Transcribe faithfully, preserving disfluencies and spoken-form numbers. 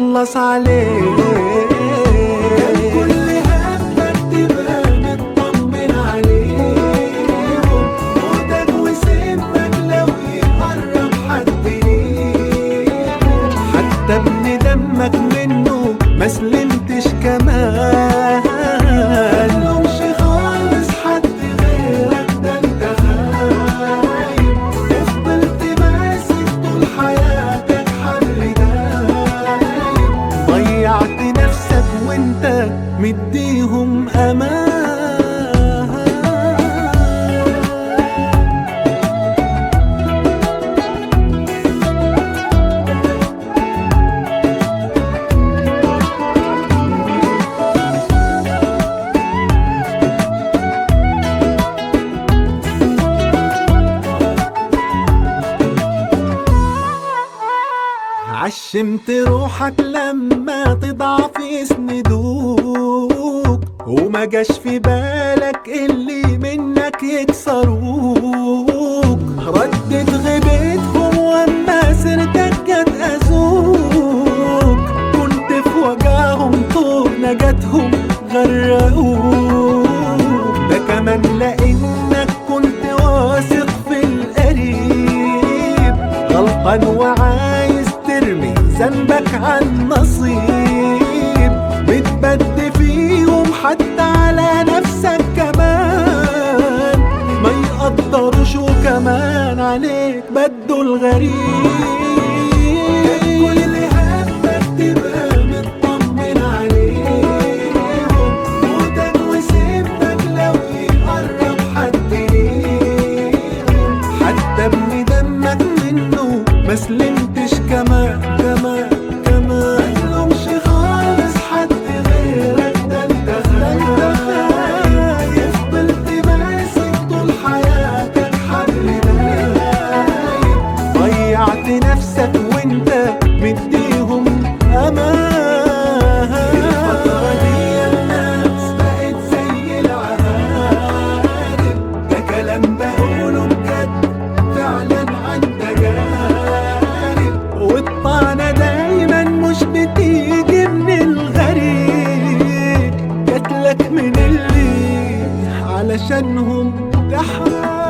تخلص عليه. كان كل همك تبقى مطمن عليهم، موتك وسمك لو يقرب حد ليهم، حتى ابن دمك منه ما سلمتش كمان. ملهمش خالص حد غيرك، ده انت خايب وفضلت ماسك طول حياتك حبل دايب، ضيعت نفسك وانت مديهم امان. عشمت روحك لما تضعف يسندوك، وما جاش في بالك اللي منك يكسروك، ردت غيبتهم واما سيرتك جت اذوك، كنت في وجعهم طول نجاتهم غرقوك، ده كمان لانك كنت واثق في القريب، غلطان وعايز ترمي ذنبك عالنصيب، بتبد فيهم حتى على نفسك كمان، ما يقدروش وكمان عليك بدوا الغريب. كان كل همك تبقى مطمن عليهم، موتك وسمك لو يقرب حد ليهم، حتى ابن دمك منه ما سلمتش كمان كمان كمان. ملهمش خالص حد غيرك، ده انت خايف فضلت ماسك طول حياتك حبل دايب، ضيعت نفسك وانت مديهم امان. الفترة دي الناس بقت زي العهادم، ده كلام بقوله بجد فعلا عن تجارب، والطعنة دايما مش بتيجي من الغريب، جاتلك من اللي علشانهم تحارب.